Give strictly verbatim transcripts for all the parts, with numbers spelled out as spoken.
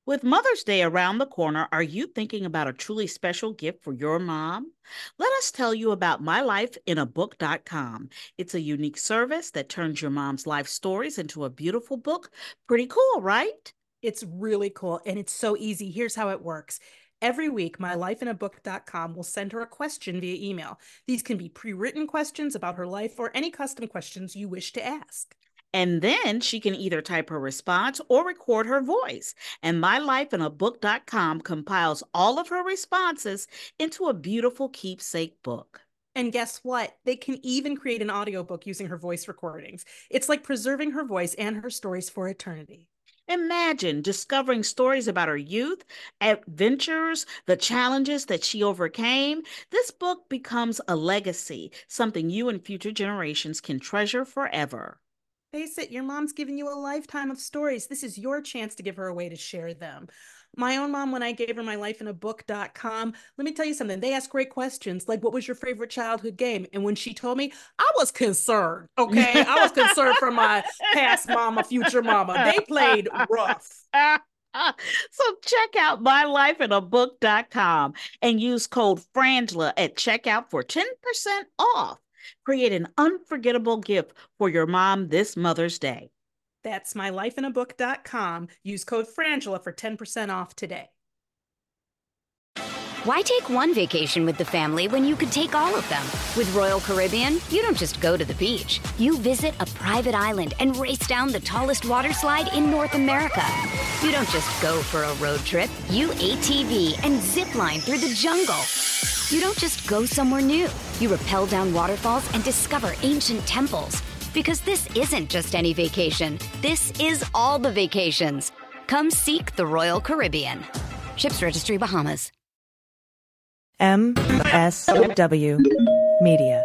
With Mother's Day around the corner, are you thinking about a truly special gift for your mom? Let us tell you about my life in a book dot com. It's a unique service that turns your mom's life stories into a beautiful book. Pretty cool, right? It's really cool, and it's so easy. Here's how it works. Every week, my life in a book dot com will send her a question via email. These can be pre-written questions about her life or any custom questions you wish to ask. And then she can either type her response or record her voice. And My Life in a Book dot com compiles all of her responses into a beautiful keepsake book. And guess what? They can even create an audiobook using her voice recordings. It's like preserving her voice and her stories for eternity. Imagine discovering stories about her youth, adventures, the challenges that she overcame. This book becomes a legacy, something you and future generations can treasure forever. Face it, your mom's given you a lifetime of stories. This is your chance to give her a way to share them. My own mom, when I gave her my life in a book dot com, let me tell you something. They asked great questions like, what was your favorite childhood game? And when she told me, I was concerned, okay? I was concerned for my past mama, future mama. They played rough. So check out My Life in a Book dot com and use code FRANGELA at checkout for ten percent off. Create an unforgettable gift for your mom this Mother's Day. That's my life in a book dot com. Use code FRANGELA for ten percent off today. Why take one vacation with the family when you could take all of them? With Royal Caribbean, you don't just go to the beach. You visit a private island and race down the tallest water slide in North America. You don't just go for a road trip. You A T V and zip line through the jungle. You don't just go somewhere new. You rappel down waterfalls and discover ancient temples. Because this isn't just any vacation. This is all the vacations. Come seek the Royal Caribbean. Ships Registry, Bahamas. M S W Media.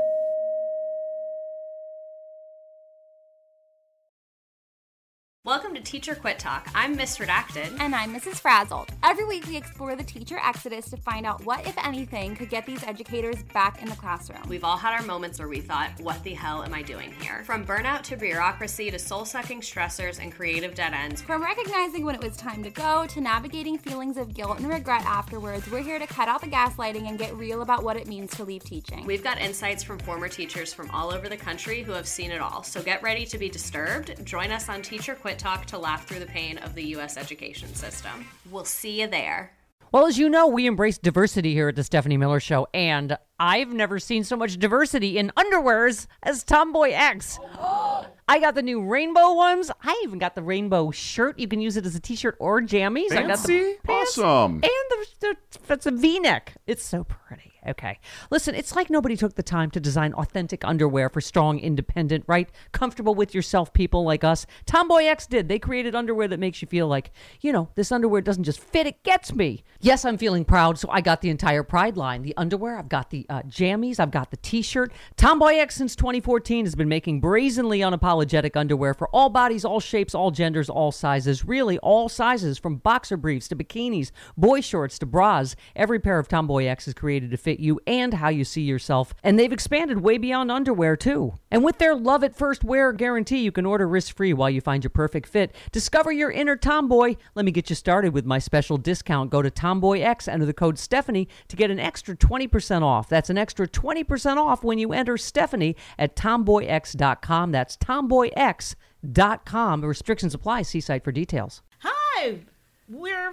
Welcome to Teacher Quit Talk. I'm Miss Redacted. And I'm Missus Frazzled. Every week we explore the teacher exodus to find out what, if anything, could get these educators back in the classroom. We've all had our moments where we thought, what the hell am I doing here? From burnout to bureaucracy to soul-sucking stressors and creative dead ends. From recognizing when it was time to go to navigating feelings of guilt and regret afterwards, we're here to cut out the gaslighting and get real about what it means to leave teaching. We've got insights from former teachers from all over the country who have seen it all. So get ready to be disturbed. Join us on Teacher Quit Talk to laugh through the pain of the U S education system. We'll see you there. Well, as you know, we embrace diversity here at the Stephanie Miller Show, and I've never seen so much diversity in underwears as Tomboy X. I got the new rainbow ones. I even got the rainbow shirt. You can use it as a t-shirt or jammies. Fancy? I got the pants Awesome. and the, the that's a V-neck. It's so pretty. Okay. Listen, it's like nobody took the time to design authentic underwear for strong, independent, right? Comfortable with yourself people like us. Tomboy X did. They created underwear that makes you feel like, you know, this underwear doesn't just fit, it gets me. Yes, I'm feeling proud, so I got the entire Pride line. The underwear, I've got the uh, jammies, I've got the t-shirt. Tomboy X since twenty fourteen has been making brazenly unapologetic underwear for all bodies, all shapes, all genders, all sizes. Really, all sizes, from boxer briefs to bikinis, boy shorts to bras. Every pair of Tomboy X is created to fit you and how you see yourself. And they've expanded way beyond underwear, too. And with their love at first wear guarantee, you can order risk-free while you find your perfect fit. Discover your inner tomboy. Let me get you started with my special discount. Go to Tomboy X, enter the code Stephanie to get an extra twenty percent off. That's an extra twenty percent off when you enter Stephanie at tomboy x dot com. That's tomboy x dot com. Restrictions apply. See site for details. Hi, we're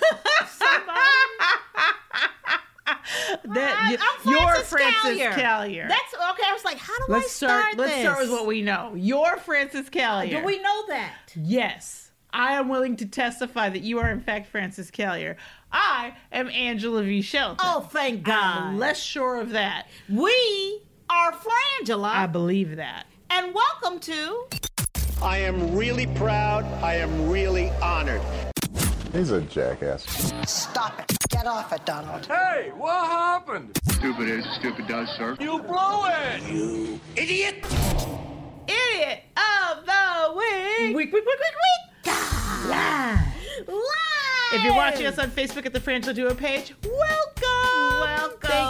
That Hi, you, I'm you're Frances Frances Callier. Callier. That's okay. I was like, how do let's I start, start. Let's this? start with what we know. You're Frances Callier. Do we know that? Yes, I am willing to testify that you are in fact Frances Callier. I am Angela V. Shelton. Oh, thank God. I'm less sure of that. We are Frangela. I believe that. And welcome to. I am really proud. I am really honored. He's a jackass. Stop it. Get off it, Donald. Hey, what happened? Stupid is, stupid does, sir. You blew it! You idiot! Idiot of the week! Week, week, week, week, week! Live! Live! If you're watching us on Facebook at the Frangela Duo page, welcome! Welcome! Thank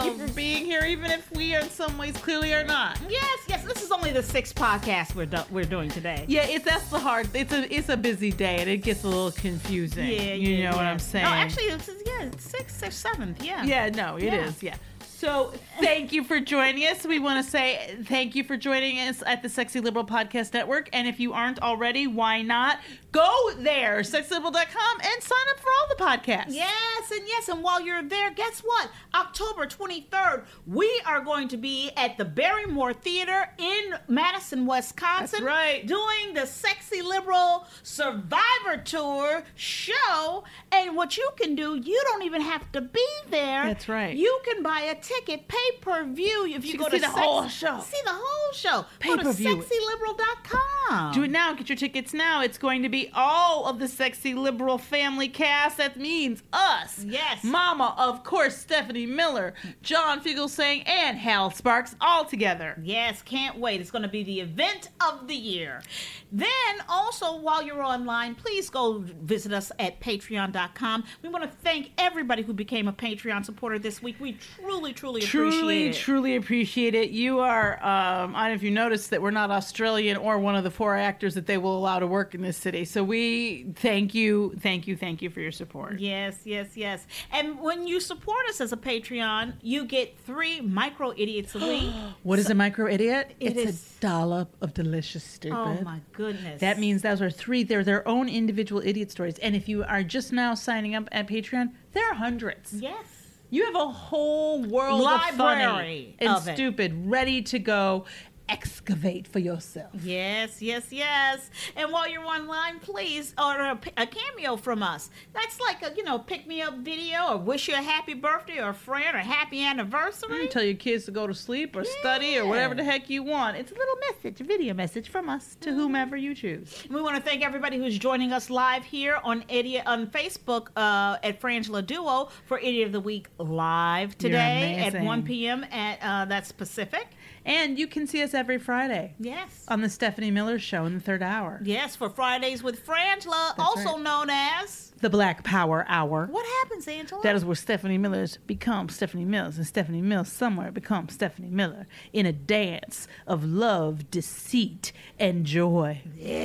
Thank you for being here, even if we are in some ways clearly are not. Yes, yes. This is only the sixth podcast we're do- we're doing today. Yeah, it's that's the hard. It's a it's a busy day, and it gets a little confusing. Yeah, you yeah, know what yeah. I'm saying? No, actually, it's, yeah, it's sixth or seventh. Yeah. Yeah, no, it Yeah. is. Yeah. So thank you for joining us. We want to say thank you for joining us at the Sexy Liberal Podcast Network. And if you aren't already, why not? Go there, sexy liberal dot com, and sign up for all the podcasts. Yes, and yes, and while you're there, guess what? October twenty-third, we are going to be at the Barrymore Theater in Madison, Wisconsin. That's right. Doing the Sexy Liberal Survivor Tour show. And what you can do, you don't even have to be there. That's right. You can buy a ticket pay-per-view if you, You go can to see the sex- whole show. See the whole show. Go to Pay-per-view it. sexy liberal dot com. Do it now. Get your tickets now. It's going to be all of the Sexy Liberal family cast. That means us. Yes. Mama, of course, Stephanie Miller, John Fugelsang, and Hal Sparks all together. Yes, can't wait. It's going to be the event of the year. Then also, while you're online, please go visit us at patreon dot com. We want to thank everybody who became a Patreon supporter this week. We truly, truly appreciate Truly, it. truly appreciate it. You are, um, I don't know if you noticed that we're not Australian or one of the four actors that they will allow to work in this city. So we thank you, thank you, thank you for your support. Yes, yes, yes. And when you support us as a Patreon, you get three micro idiots a week. What is a micro idiot? It it's is- a dollop of delicious stupid. Oh my goodness. That means those are three. They're their own individual idiot stories. And if you are just now signing up at Patreon, there are hundreds. Yes. You have a whole world Library of funny and of it. stupid ready to go excavate for yourself. Yes, yes, yes. And while you're online, please order a, a cameo from us. That's like a, you know, pick-me-up video or wish you a happy birthday or a friend or happy anniversary. Mm, tell your kids to go to sleep or study or whatever the heck you want. It's a little message, a video message from us to whomever you choose. We want to thank everybody who's joining us live here on Idiot on Facebook uh, at Frangela Duo for Idiot of the Week live today at amazing. one p.m. at uh, that's Pacific. And you can see us every Friday. Yes. On the Stephanie Miller Show in the third hour. Yes, for Fridays with Frangela, That's also right. known as The Black Power Hour. What happens, Angela? That is where Stephanie Miller's become Stephanie Mills, and Stephanie Mills somewhere becomes Stephanie Miller in a dance of love, deceit, and joy.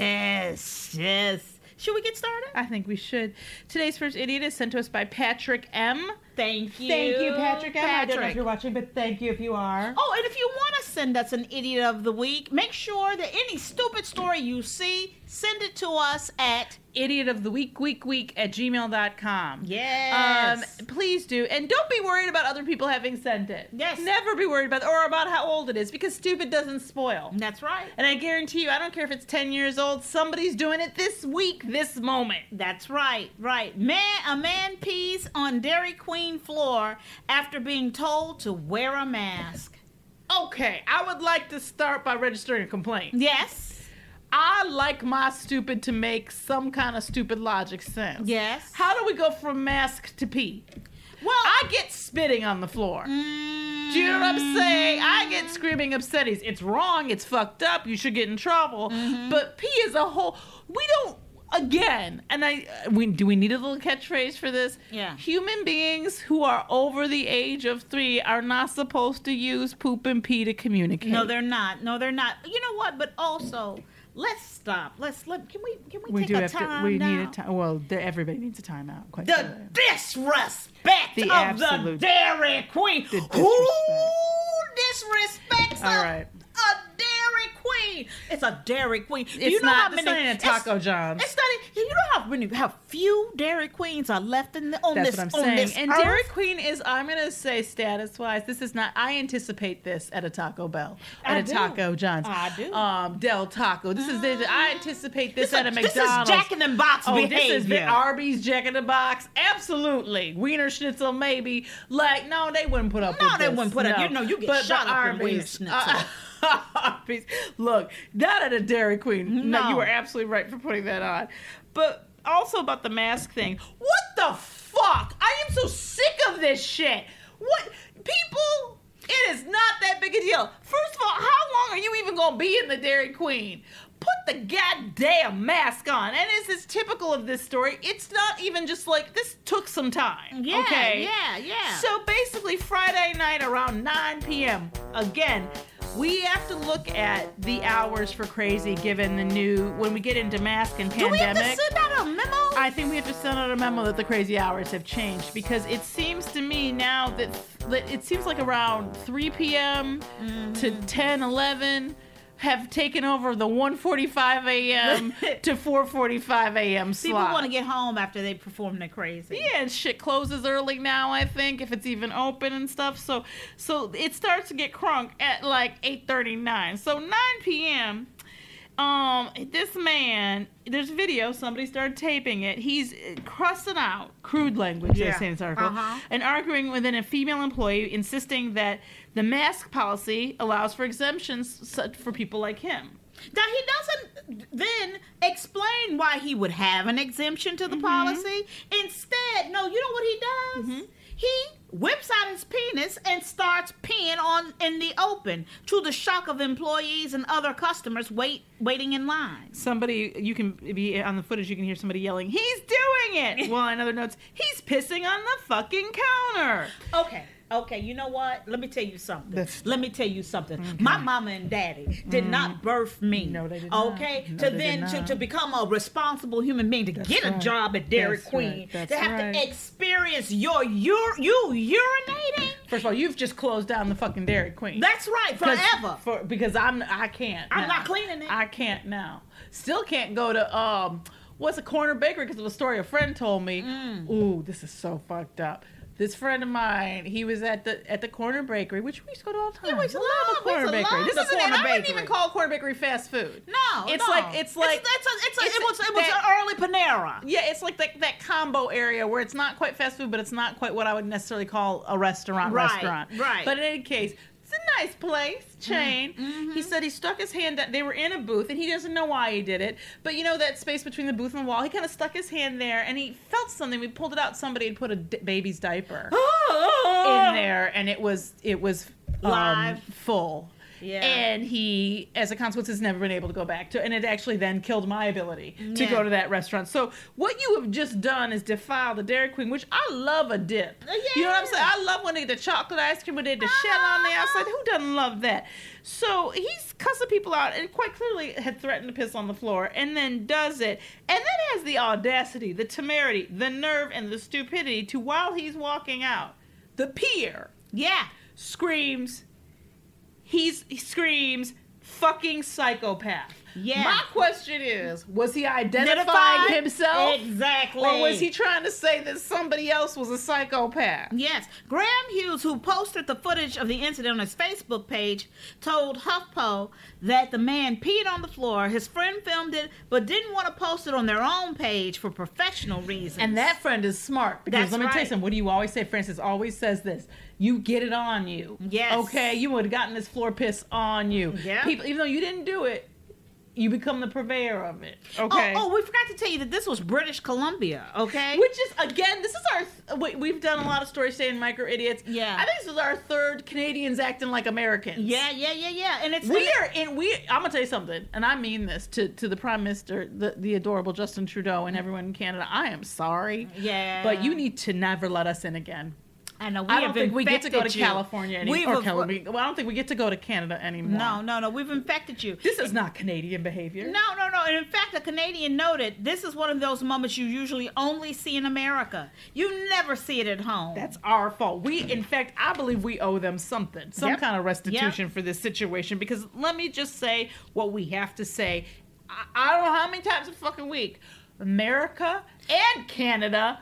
Yes, yes. Should we get started? I think we should. Today's first idiot is sent to us by Patrick M. Thank you. Thank you, Patrick M. I don't know if Patrick. you're watching, but thank you if you are. Oh, and if you want to send us an Idiot of the Week, make sure that any stupid story you see, send it to us at Idiot of the Week, week, week at gmail dot com. Yes. Um, please do. And don't be worried about other people having sent it. Yes. Never be worried about or about how old it is, because stupid doesn't spoil. That's right. And I guarantee you, I don't care if it's ten years old, somebody's doing it this week, this moment. That's right, right. Man, a man pees on Dairy Queen floor after being told to wear a mask. Okay, I would like to start by registering a complaint. Yes. I like my stupid to make some kind of stupid logic sense. Yes. How do we go from mask to pee? Well, I get spitting on the floor. Mm, Do you know what I'm saying? I get screaming obscenities. It's wrong. It's fucked up. You should get in trouble. Mm-hmm. But pee is a whole. We don't. Again, and I, we do we need a little catchphrase for this? Yeah. Human beings who are over the age of three are not supposed to use poop and pee to communicate. No, they're not. No, they're not. You know what? But also, let's stop. Let's let. Can we? Can we, we take do a have time to. We now? need a time. Well, the, everybody needs a timeout. Quite The clearly. disrespect The of absolute- the Dairy Queen. The Who disrespect. disrespects All a, right. a Dairy Queen? It's a Dairy Queen. Do It's you know not- how it's many? not even a Taco it's, John's. It's not. You know how many? How few Dairy Queens are left in the, on That's this what I'm on saying. this And earth? Dairy Queen is, I'm going to say status wise, this is not, I anticipate this at a Taco Bell, at I a do. Taco John's. I do. Um, Del Taco. This is, this, I anticipate this, This at a is- this is McDonald's. Jack in the Box oh, this is behavior. Arby's, Jack in the Box. Absolutely. Wiener Schnitzel, maybe. Like, no, they wouldn't put up No, with they this. wouldn't put up- No. you know, you get But shot the up with Wiener Arby's, Schnitzel. uh, Arby's. Look, not at a Dairy Queen. No. No. You were absolutely right for putting that on. But also about the mask thing. What the fuck? I am so sick of this shit. What? People, it is not that big a deal. First of all, how long are you even going to be in the Dairy Queen? put the goddamn mask on. And as is typical of this story, it's not even just like, this took some time. Yeah, okay? yeah, yeah. So basically, Friday night around nine p.m., again, we have to look at the hours for crazy given the new, when we get into mask and pandemic. Do we have to send out a memo? I think we have to send out a memo that the crazy hours have changed, because it seems to me now that, that it seems like around three p.m. Mm-hmm. to ten, eleven have taken over the one forty-five a.m. to four forty-five a.m. slot. People want to get home after they perform their crazy. Yeah, and shit closes early now, I think, if it's even open and stuff. So so it starts to get crunk at like eight thirty-nine. So nine p.m., um, this man, there's video, somebody started taping it. He's cussing out, crude language, yeah. they say in this article, uh-huh. and arguing with a female employee, insisting that the mask policy allows for exemptions for people like him. Now, he doesn't then explain why he would have an exemption to the mm-hmm. policy. Instead, no, you know what he does? Mm-hmm. He whips out his penis and starts peeing on in the open, to the shock of employees and other customers wait waiting in line. Somebody, you can be on the footage, you can hear somebody yelling, "He's doing it!" Well, in other notes, he's pissing on the fucking counter. Okay. Okay, you know what? Let me tell you something. That's... Let me tell you something. Okay. My mama and daddy did mm. not birth me. No, they did okay? not. To no, then to, to become a responsible human being, to That's get right. a job at Dairy That's Queen, right. That's to have right. to experience your ur- you urinating. First of all, you've just closed down the fucking Dairy Queen. That's right, forever. For, because I'm I can't. I'm now. not cleaning it. I can't now. Still can't go to um what's a corner bakery because of a story a friend told me. Mm. Ooh, this is so fucked up. This friend of mine, he was at the at the corner bakery, which we used to go to all the time. Yeah, we used to love a corner we used to bakery. love This the isn't, corner and I wouldn't bakery. even call corner bakery fast food. No, it's no. like it's like it's, it's a, it's a, it's it was it was that, an early Panera. Yeah, it's like that that combo area where it's not quite fast food, but it's not quite what I would necessarily call a restaurant Right, restaurant. right. But in any case, it's a nice place, chain. Mm-hmm. He said he stuck his hand down. They were in a booth, and he doesn't know why he did it. But you know that space between the booth and the wall? He kind of stuck his hand there, and he felt something. We pulled it out. Somebody had put a d- baby's diaper in there, and it was it was um, live full. Yeah. And he, as a consequence, has never been able to go back to, and it actually then killed my ability to Yeah. go to that restaurant. So what you have just done is defiled the Dairy Queen, which I love a dip. Yeah. You know what I'm saying? I love when they get the chocolate ice cream with the shell on the outside. Who doesn't love that? So he's cussing people out and quite clearly had threatened to piss on the floor, and then does it, and then has the audacity, the temerity, the nerve, and the stupidity to, while he's walking out, the peer Yeah. screams, he's, he screams, fucking psychopath. Yeah. My question is, was he identifying Identified? himself? Exactly. Or was he trying to say that somebody else was a psychopath? Yes. Graham Hughes, who posted the footage of the incident on his Facebook page, told HuffPo that the man peed on the floor. His friend filmed it, but didn't want to post it on their own page for professional reasons. And that friend is smart. Because That's let me right. tell you something. What do you always say? Francis always says this. You get it on you. Yes. Okay? You would have gotten this floor piss on you. Yeah. People, even though you didn't do it, you become the purveyor of it. Okay? Oh, oh, we forgot to tell you that this was British Columbia, okay? Which is, again, this is our, th- we, we've done a lot of stories today in Micro Idiots. Yeah. I think this was our third Canadians acting like Americans. Yeah, yeah, yeah, yeah. And it's We are in, we, I'm going to tell you something, and I mean this to, to the Prime Minister, the, the adorable Justin Trudeau, and everyone in Canada. I am sorry. Yeah. But you need to never let us in again. I know. We I don't have think we get to go to infected you. California anymore. We've Or av- California. Well, I don't think we get to go to Canada anymore. No, no, no. We've infected you. This is not Canadian behavior. No, no, no. And in fact, a Canadian noted, this is one of those moments you usually only see in America. You never see it at home. That's our fault. We, in fact, I believe we owe them something, some Yep. kind of restitution Yep. for this situation. Because let me just say what we have to say. I, I don't know how many times a fucking week. America and Canada,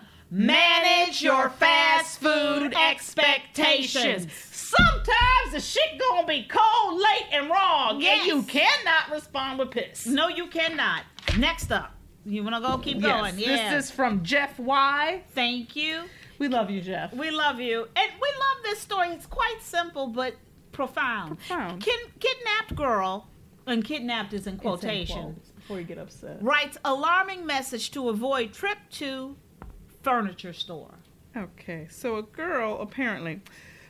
manage your fast food expectations. Sometimes the shit gonna be cold, late, and wrong, Yes. and you cannot respond with piss. No, you cannot. Next up. You want to go? Keep Yes, going. Yeah. This is from Jeff Y. Thank you. We love you, Jeff. We love you. And we love this story. It's quite simple, but profound. Profound. Kin- kidnapped girl, and kidnapped is in It's in quotation, quotes, before you get upset. writes alarming message to avoid trip to furniture store. Okay, so a girl apparently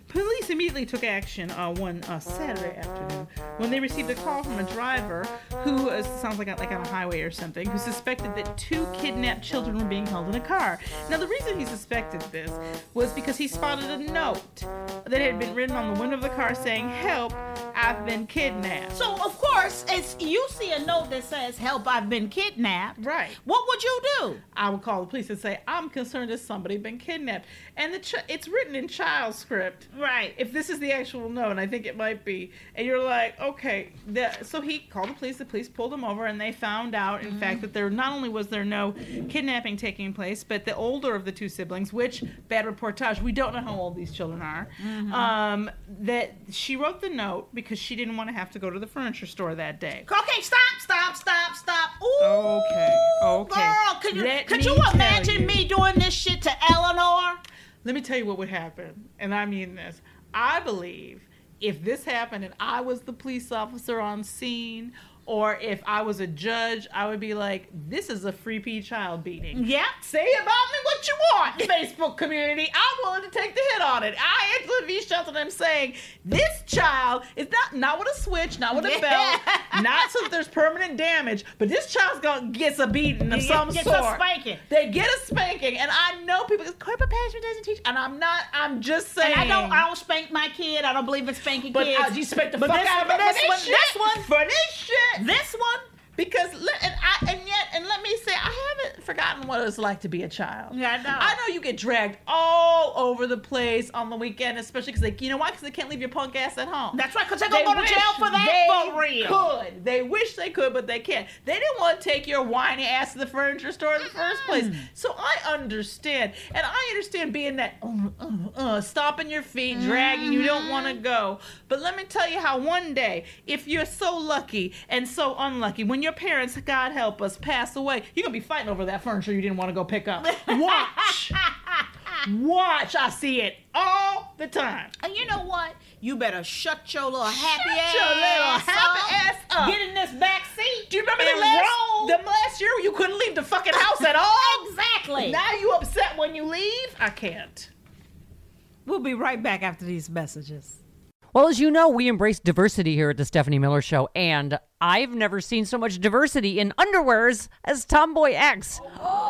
Police immediately took action uh, one uh, Saturday afternoon when they received a call from a driver who uh, sounds like, a, like on a highway or something, who suspected that two kidnapped children were being held in a car. Now, the reason he suspected this was because he spotted a note that had been written on the window of the car saying, "Help, I've been kidnapped." So, of course, as you see a note that says, "Help, I've been kidnapped." Right. What would you do? I would call the police and say, "I'm concerned that somebody been kidnapped." And the ch- it's written in child script. Right. If this is the actual note, and I think it might be, and you're like, okay. The, so he called the police. The police pulled him over, and they found out, in mm-hmm. fact, that there not only was there no kidnapping taking place, but the older of the two siblings, which, bad reportage, we don't know how old these children are, mm-hmm. um, that she wrote the note because she didn't want to have to go to the furniture store that day. Okay, stop, stop, stop, stop. Ooh, okay, okay. Girl, could you, Let could me you imagine you. me doing this shit to Eleanor? Let me tell you what would happen, and I mean this. I believe if this happened and I was the police officer on scene, or if I was a judge, I would be like, this is a free P child beating. Yeah. Say about me what you want, Facebook community. I'm willing to take the hit on it. I, Angela V. Shelton, am saying this child is not, not with a switch, not with a belt, not so that there's permanent damage, but this child's going to get a beating of some gets sort. a spanking. They get a spanking. And I know people, corporate punishment doesn't teach, and I'm not, I'm just saying. And I don't, I don't spank my kid. I don't believe in spanking but kids. But you spank the but fuck this, out of me this for one, this this shit. one, For this shit. This one. Because, and I, and yet, and let me say, I haven't forgotten what it's like to be a child. Yeah, I know. I know you get dragged all over the place on the weekend, especially because, like, you know why? Because they can't leave your punk ass at home. That's right, because they're going to go to jail for that for real. They could. They wish they could, but they can't. They didn't want to take your whiny ass to the furniture store in the first place. So I understand. And I understand being that, uh, uh, uh, stomping your feet, dragging, mm-hmm. you don't want to go. But let me tell you how one day, if you're so lucky and so unlucky, when you're your parents, God help us, pass away, you're going to be fighting over that furniture you didn't want to go pick up. Watch. Watch. I see it all the time. And you know what? You better shut your little happy shut ass your little happy up. ass up. Get in this back seat. Do you remember the and last, roll. the last year you couldn't leave the fucking house at all? Exactly. Now you upset when you leave? I can't. We'll be right back after these messages. Well, as you know, we embrace diversity here at the Stephanie Miller Show, and I've never seen so much diversity in underwears as Tomboy X.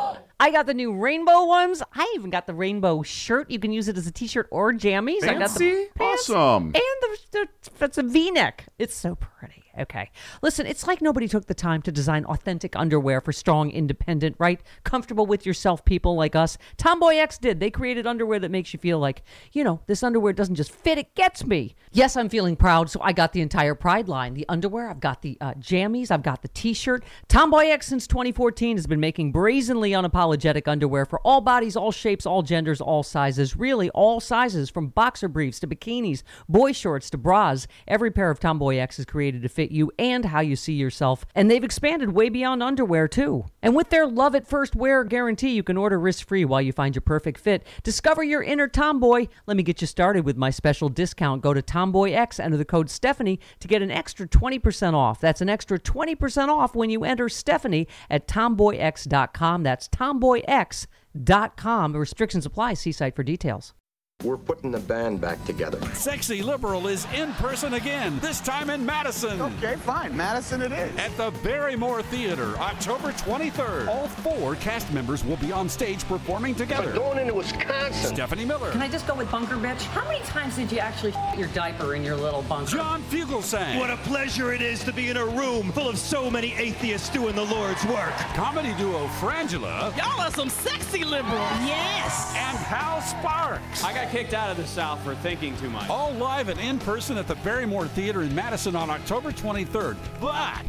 I got the new rainbow ones. I even got the rainbow shirt. You can use it as a t-shirt or jammies. Fancy? I got the pants Awesome. And the, the, it's a V-neck. It's so pretty. Okay. Listen, it's like nobody took the time to design authentic underwear for strong, independent, right? Comfortable with yourself people like us. Tomboy X did. They created underwear that makes you feel like, you know, this underwear doesn't just fit, it gets me. Yes, I'm feeling proud, so I got the entire Pride line. The underwear, I've got the uh, jammies, I've got the t-shirt. Tomboy X since twenty fourteen has been making brazenly unapologetic underwear for all bodies, all shapes, all genders, all sizes. Really, all sizes, from boxer briefs to bikinis, boy shorts to bras. Every pair of Tomboy X is created to fit you and how you see yourself. And they've expanded way beyond underwear, too. And with their love at first wear guarantee, you can order risk-free while you find your perfect fit. Discover your inner tomboy. Let me get you started with my special discount. Go to Tomboy X, enter the code Stephanie to get an extra twenty percent off. That's an extra twenty percent off when you enter Stephanie at tomboy x dot com. That's tomboy x dot com. Restrictions apply. See site for details. We're putting the band back together. Sexy Liberal is in person again, this time in Madison. Okay, fine. Madison it is. At the Barrymore Theater, October twenty-third. All four cast members will be on stage performing together. We're going into Wisconsin. Stephanie Miller. Can I just go with bunker bitch? How many times did you actually f- your diaper in your little bunker? John Fugelsang. What a pleasure it is to be in a room full of so many atheists doing the Lord's work. Comedy duo Frangela. Y'all are some sexy liberals. Yes. And Hal Sparks. I got kicked out of the South for thinking too much. All live and in person at the Barrymore Theater in Madison on October twenty-third. But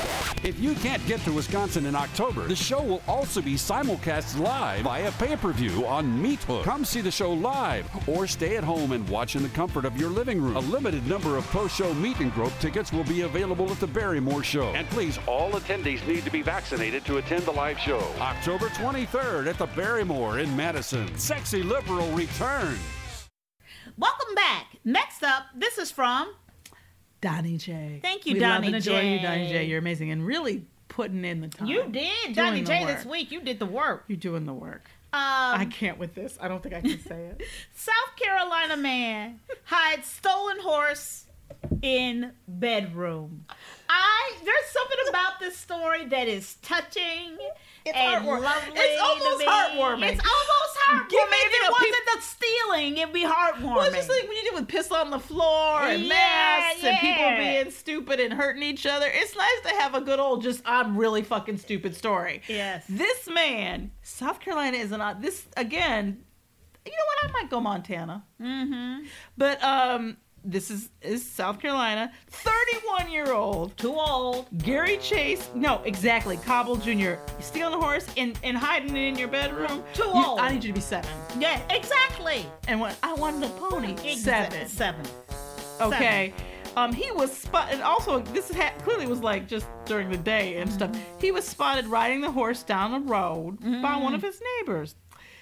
if you can't get to Wisconsin in October, the show will also be simulcast live via pay-per-view on Meat Hook. Come see the show live or stay at home and watch in the comfort of your living room. A limited number of post-show meet and grope tickets will be available at the Barrymore show. And please, all attendees need to be vaccinated to attend the live show. October twenty-third at the Barrymore in Madison. Sexy Liberal returns. Welcome back. Next up, this is from Donnie J. Thank you, we Donnie love and adore J. you, Donnie J. You're amazing and really putting in the time. You did, Donnie J. This week, you did the work. You're doing the work. Um, I can't with this. I don't think I can say it. South Carolina man hides stolen horse in bedroom. I there's something about this story that is touching it's and heartwarming. lovely. It's almost to me. Heartwarming. It's almost heartwarming. Give me if it the wasn't peop- the stealing, it'd be heartwarming. Well, it's just like when you deal with piss on the floor and Yeah, masks yeah. and people being stupid and hurting each other. It's nice to have a good old just I'm really fucking stupid story. Yes. This man, South Carolina is not this again. You know what? I might go Montana. Mm-hmm. But um. This is, is South Carolina. thirty-one-year-old. Too old. Gary Chase. No, exactly. Cobble Junior Stealing a horse and, and hiding it in your bedroom. Too You- old. I need you to be seven. Yeah, exactly. And what? I wanted a pony. Seven. Seven. Okay. Um, he was spotted. Also, this ha- clearly was like just during the day and stuff. He was spotted riding the horse down the road mm-hmm. by one of his neighbors.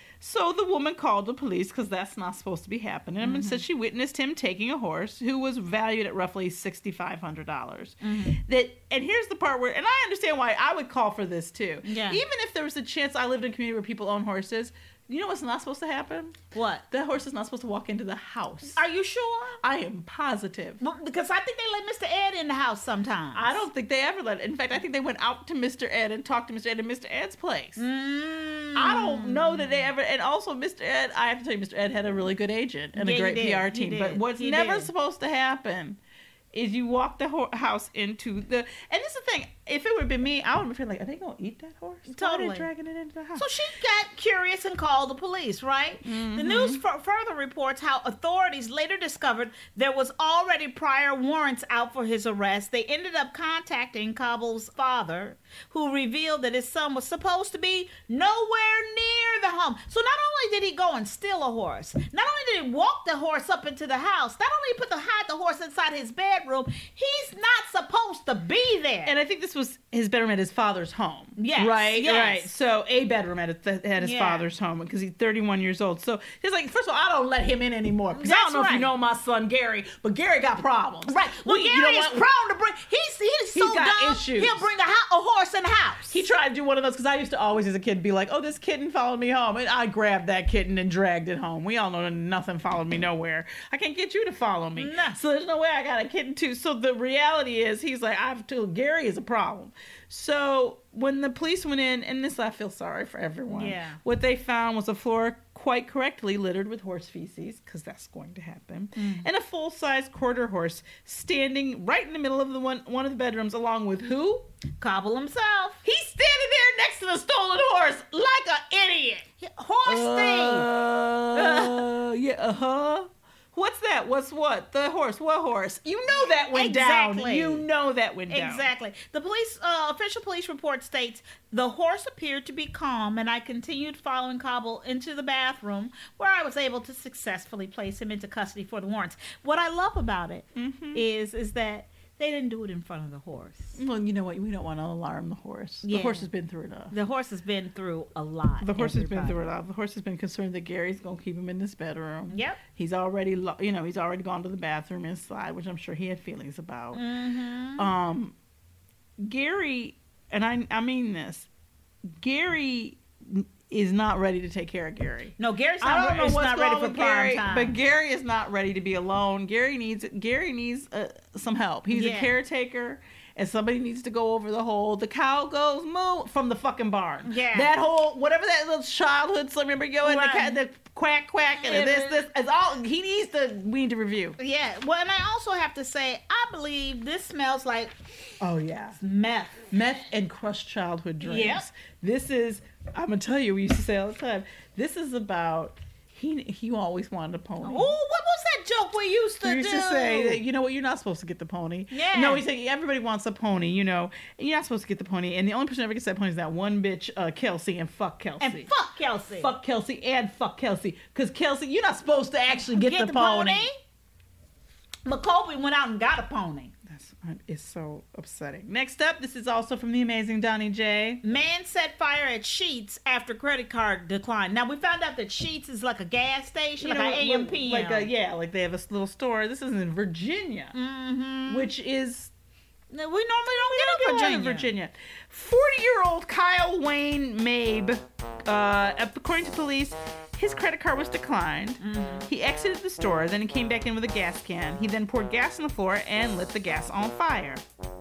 So the woman called the police because that's not supposed to be happening mm-hmm. and said she witnessed him taking a horse who was valued at roughly six thousand five hundred dollars. Mm-hmm. That and here's the part where, and I understand why I would call for this too. Yeah. Even if there was a chance I lived in a community where people own horses, you know what's not supposed to happen? What? That horse is not supposed to walk into the house. Are you sure? I am positive. Well, because I think they let Mister Ed in the house sometimes. I don't think they ever let it. In fact, I think they went out to Mister Ed and talked to Mister Ed in Mister Ed's place. Mm. I don't know that they ever. And also, Mister Ed, I have to tell you, Mister Ed had a really good agent and Yeah, a great he did. P R He team. did. But what's He never did. supposed to happen is you walk the ho- house into the. And this is the thing. If it would have been me, I would have been like, are they going to eat that horse? Why Totally. are they dragging it into the house? So she got curious and called the police, right? Mm-hmm. The news f- further reports how authorities later discovered there was already prior warrants out for his arrest. They ended up contacting Cobble's father, who revealed that his son was supposed to be nowhere near the home. So not only did he go and steal a horse, not only did he walk the horse up into the house, not only put the hide the horse inside his bedroom, he's not supposed to be there. And I think this was his bedroom at his father's home. Yes, Right? yes. Right. So a bedroom at, his- at his Yeah. father's home because he's thirty-one years old. So he's like, first of all, I don't let him in anymore. Because I That's don't know if you right. know my son Gary, but Gary got problems. Right. Well, We- you Gary know is what? prone to bring. He's he's so He's got dumb. issues. He'll bring a, ho- a horse in the house. He tried to do one of those because I used to always, as a kid, be like, "Oh, this kitten followed me home," and I grabbed that kitten and dragged it home. We all know that nothing followed me nowhere. I can't get you to follow me, Nah. so there's no way I got a kitten too. So the reality is, he's like, "I've told Gary is a problem." So when the police went in, and this I feel sorry for everyone. Yeah. What they found was a floor quite correctly littered with horse feces, because that's going to happen, Mm. and a full-size quarter horse standing right in the middle of the one one of the bedrooms, along with who? Cobble himself. He's standing there next to the stolen horse like an idiot. Horse Uh, yeah, uh-huh. What's that? What's what? The horse. What horse? You know that went Exactly. down. You know that went down. Exactly. The police uh, official police report states the horse appeared to be calm, and I continued following Cobble into the bathroom, where I was able to successfully place him into custody for the warrants. What I love about it Mhm. is is that they didn't do it in front of the horse. Well, you know what? We don't want to alarm the horse. The Yeah. horse has been through enough. The horse has been through a lot. The horse has been everybody. through enough. The horse has been concerned that Gary's going to keep him in this bedroom. Yep. He's already, lo- you know, he's already gone to the bathroom inside, which I'm sure he had feelings about. Mm-hmm. Um, Gary, and I, I mean this, Gary is not ready to take care of Gary. No, Gary's I not, don't know is what's not going ready on for with prime Gary, time. but Gary is not ready to be alone. Gary needs Gary needs uh, some help. He's Yeah. a caretaker, and somebody needs to go over the whole. The cow goes moo from the fucking barn. Yeah. that whole whatever that little childhood. So remember going Right. the, the quack quack and Yeah. this this is all he needs to. We need to review. Yeah. Well, and I also have to say, I believe this smells like Oh yeah, meth. meth and crushed childhood dreams. Yep. This is. I'm gonna tell you. We used to say all the time. This is about. He he always wanted a pony. Oh, what was that joke we used to We used do? to say that, you know what, you're not supposed to get the pony. Yeah. No, he's saying everybody wants a pony, you know. And you're not supposed to get the pony. And the only person who ever gets that pony is that one bitch, uh, Kelsey, and fuck Kelsey. And fuck Kelsey. Fuck Kelsey and fuck Kelsey. Because Kelsey, you're not supposed to actually get, Get the, pony. McColby went out and got a pony. That's it's so upsetting. Next up, this is also from the amazing Donnie J. Man set fire at Sheetz after credit card declined. Now we found out that Sheetz is like a gas station, You like know, an A M P M. like a, yeah, like they have a little store. This is in Virginia, Mm-hmm. which is We normally don't We get don't a get a lot Virginia. in Virginia. forty-year-old Kyle Wayne Mabe Uh, according to police, his credit card was declined. Mm-hmm. He exited the store, then he came back in with a gas can. He then poured gas on the floor and lit the gas on fire.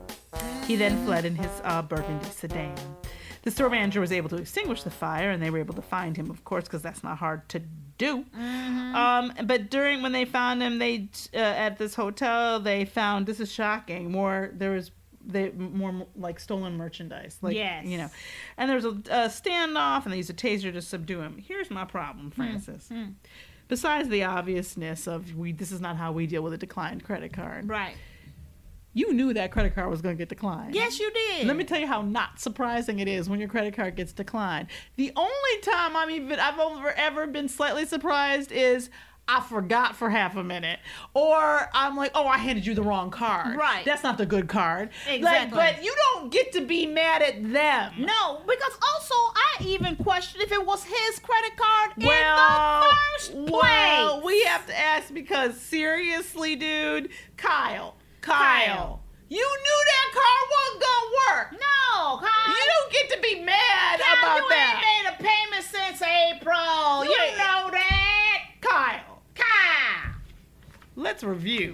He then fled in his uh, burgundy sedan. The store manager was able to extinguish the fire, and they were able to find him, of course, because that's not hard to do. Mm-hmm. Um, but during when they found him, they uh, at this hotel, they found, this is shocking, more there was they more like stolen merchandise, like yes. you know, and there was a, a standoff, and they used a taser to subdue him. Here's my problem, Francis. Mm-hmm. Besides the obviousness of we, this is not how we deal with a declined credit card, right? You knew that credit card was going to get declined. Yes, you did. Let me tell you how not surprising it is when your credit card gets declined. The only time I'm even I've ever, ever been slightly surprised is I forgot for half a minute, or I'm like, oh, I handed you the wrong card. Right. That's not the good card. Exactly. Like, but you don't get to be mad at them. No, because also I even questioned if it was his credit card well, in the first place. Well, we have to ask because seriously, dude, Kyle. Kyle, Kyle, you knew that car wasn't gonna work. No, Kyle. You don't get to be mad Kyle, about you that. You ain't made a payment since April. You, you know that. Kyle. Kyle. Let's review.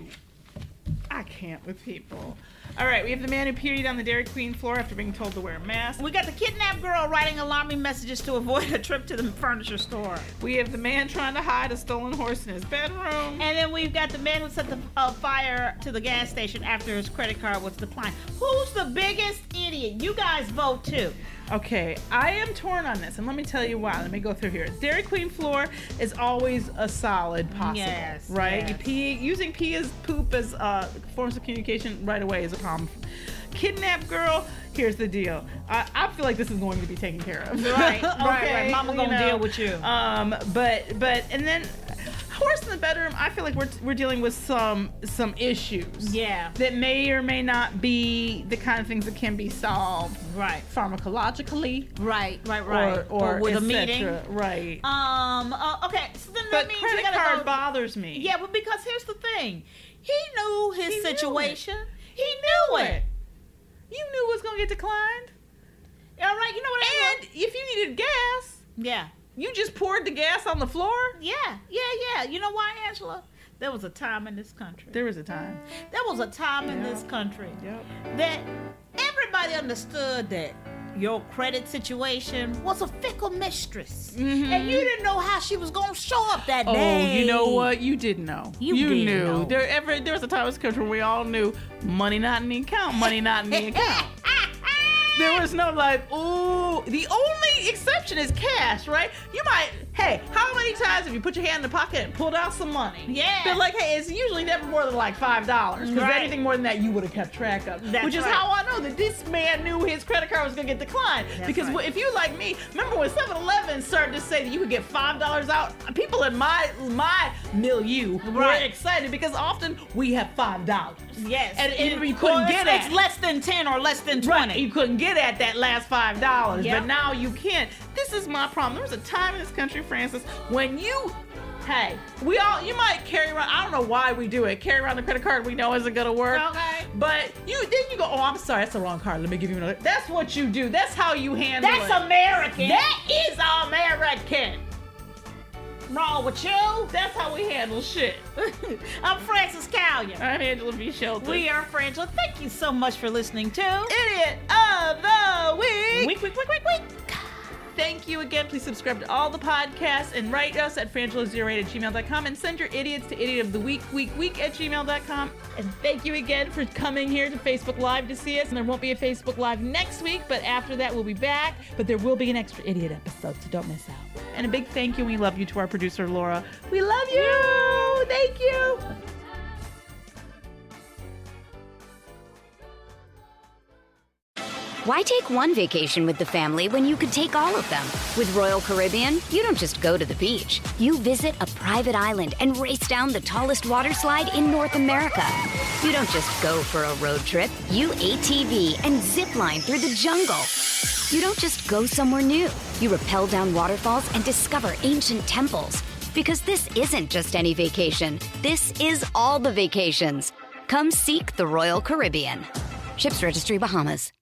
I can't with people. All right, we have the man who peed on the Dairy Queen floor after being told to wear a mask. We got the kidnapped girl writing alarming messages to avoid a trip to the furniture store. We have the man trying to hide a stolen horse in his bedroom. And then we've got the man who set the uh, fire to the gas station after his credit card was declined. Who's the biggest idiot? You guys vote too. Okay, I am torn on this, and let me tell you why. Let me go through here. Dairy Queen floor is always a solid possible, yes, right? Yes. You pee, using pee as poop as uh, forms of communication right away is a problem. Kidnapped girl, here's the deal. I, I feel like this is going to be taken care of. Right, right, okay, right. Mama gonna you know, deal with you. Um, but but and then. Horse in the bedroom, I feel like we're we're dealing with some some issues. Yeah. That may or may not be the kind of things that can be solved. Right. Pharmacologically. Right, right, right. Or, or, or with et a meeting. Cetera. Right. Um. Uh, okay. So then but that means credit we gotta card go... bothers me. Yeah, but because here's the thing, he knew his he situation. Knew he knew it. it. You knew it was gonna get declined. All right. You know what I mean? And if you needed gas. Yeah. You just poured the gas on the floor? Yeah, yeah, yeah. You know why, Angela? There was a time in this country. There was a time. There was a time in yep. this country yep. that everybody understood that your credit situation was a fickle mistress. Mm-hmm. And you didn't know how she was going to show up that oh, day. Oh, you know what? You didn't know. You, you did knew. know. There, ever, there was a time in this country where we all knew money not in the account, money not in the account. There was no like, ooh. The only exception is cash, right? You might, hey, how many times have you put your hand in the pocket and pulled out some money? Yeah. But like, hey, it's usually never more than like five dollars. Because right. anything more than that, you would have kept track of. That's Which is right. how I know that this man knew his credit card was going to get declined. That's because right. if you like me, remember when seven eleven started to say that you could get five dollars out? People in my my milieu right. were excited because often we have five dollars. Yes. And, and it, you couldn't well, get it's, at it's less than ten or less than twenty. Right. You couldn't get at that last five dollars, yep. but now you can. This is my problem. There was a time in this country, Francis, when you, hey, we all, you might carry around, I don't know why we do it, carry around the credit card we know isn't gonna work. Okay. But you, then you go, oh, I'm sorry, that's the wrong card. Let me give you another. That's what you do. That's how you handle That's it. That's American. That is American. Wrong with you? That's how we handle shit. I'm Francis Callion. I'm Angela B. Shelton. We are Frangela. Thank you so much for listening to Idiot of the Week. Week, week, week, week, week. Thank you again. Please subscribe to all the podcasts and write us at frangela zero eight at gmail dot com and send your idiots to idiot of the week, week, week at gmail dot com. And thank you again for coming here to Facebook Live to see us. And there won't be a Facebook Live next week, but after that we'll be back. But there will be an extra idiot episode, so don't miss out. And a big thank you. We love you to our producer, Laura. We love you. Thank you. Why take one vacation with the family when you could take all of them? With Royal Caribbean, you don't just go to the beach. You visit a private island and race down the tallest water slide in North America. You don't just go for a road trip. You A T V and zip line through the jungle. You don't just go somewhere new. You rappel down waterfalls and discover ancient temples. Because this isn't just any vacation. This is all the vacations. Come seek the Royal Caribbean. Ships Registry, Bahamas.